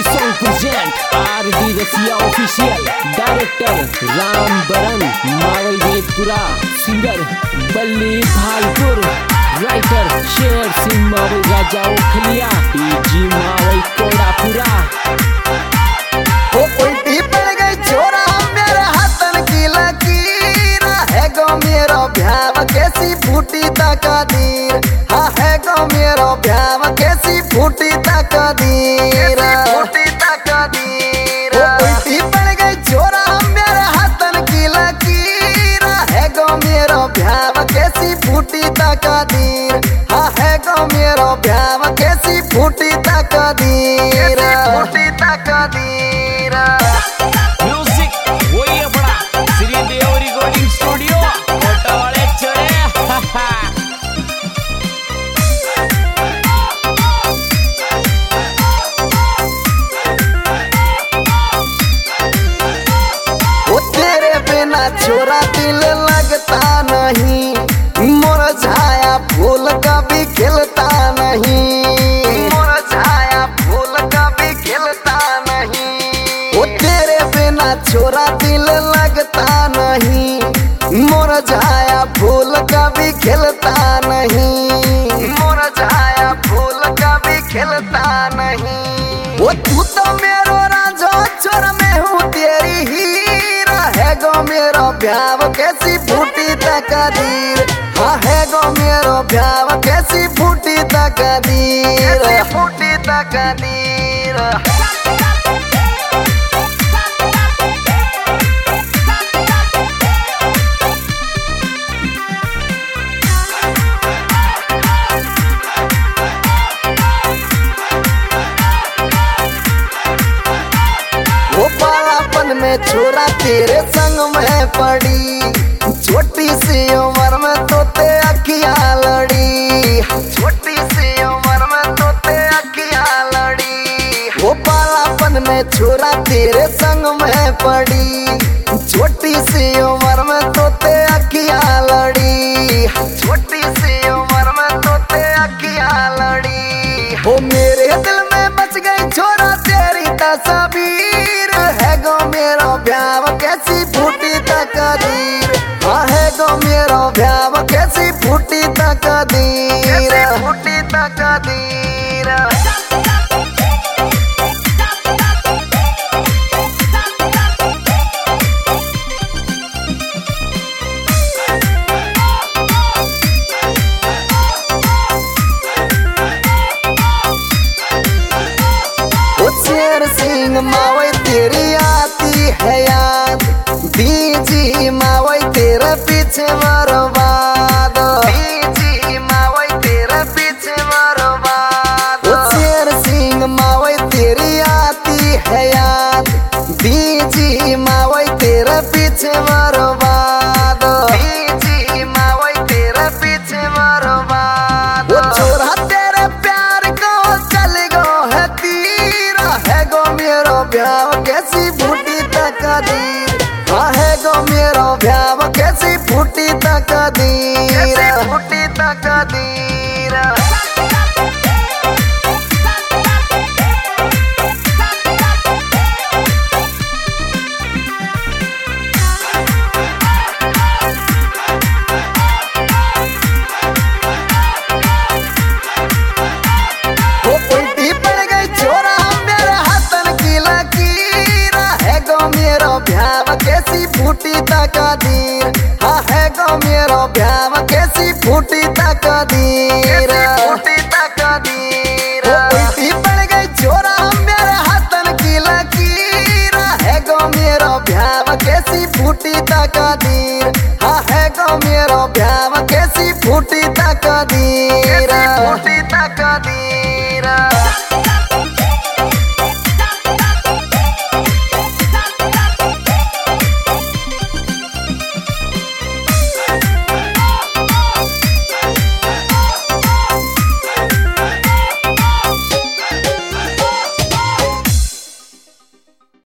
Song present RD Rasiya official. Director Ram Baran Maval वेदपुरा, singer बल्ली Bhalpur, writer Sher Singh Maval राजा ओखलिया, जी मावल कोड़ापुरा। वो उल्टी पड़ गई छोरा मेरे हाथन की लकीर है गो मेरो भ्याव कैसी फूटी तकदीर। हाँ है गो मेरो भ्याव कैसी फूटी तकदीर। फूटी तकदीर उल्टी पड़ गई छोरा मेरे हाथन की लकीर है गो मेरो भ्याव कैसी फूटी तकदीर। हाँ है गो मेरो भ्याव कैसी फूटी तकदीर। फूटी तकदीर। म्यूजिक वही अपना श्रीदेव रिकॉर्डिंग स्टूडियो कोटा वाले चढ़े। वो तेरे बिना छोरा दिल लगता नहीं, मुरझाया फूल कभी खिलता नहीं। मुरझाया फूल कभी खिलता नहीं। वो तेरे बिना छोरा दिल लगता नहीं, मुरझाया फूल कभी खिलता नहीं। मुरझाया फूल कभी खिलता नहीं। वो तू तो मेरो राजा छोर में हूँ तेरी हीरा है गो मेरो भ्याव कैसी फूटी तकदीर। हाँ है गो मेरो भ्याव कैसी फूटी तकदीर। फूटी तकदीर। वो बालापन में छोरा तेरे संग में पड़ी, छोटी सी उम्र में तो ते अखियां लड़ी। छोटी सी उम्र में तो ते अखियां लड़ी। वो बालापन में छोरा तेरे संग में पड़ी, छोटी सी उम्र में तो ते अखियां लड़ी। छोटी सी उम्र में तो ते अखियां लड़ी। वो मेरे दिल में बच गई छोरा तेरी तस्वीर है गो मेरो भ्याव कैसी फूटी तकदीर। हाँ है गो मेरो भ्याव कैसी फूटी तकदीर। फूटी तकदीर। शेर सिंह मावई तेरी आती है याद, बीजी मावई तेरे पीछे बर्बाद। बीजी मावई तेरे पीछे बर्बाद। शेर सिंह मावई तेरी आती है याद, बीजी मावई तेरे पीछे बर्बाद। बीजी मावई तेरे पीछे बर्बाद। वो छोरा तेरे प्यार को चल गो है तीर है गो मेरो भ्याव कैसी फूटी तकदीर। हाँ है गो मेरो भ्याव कैसी फूटी तकदीर। फूटी तकदीर। वो उल्टी पड़ गई छोरा मेरे हाथन की लकीर है गो मेरो भ्याव कैसी फूटी तकदीर। हाँ है गो मेरो भ्याव कैसी फूटी तकदीर। फूटी तकदीर। वो उल्टी पड़ गई छोरा मेरे हाथन की लकीर है गो मेरो भ्याव कैसी फूटी तकदीर। हाँ है गो मेरो भ्याव कैसी फूटी तकदीर। फूटी तकदीर।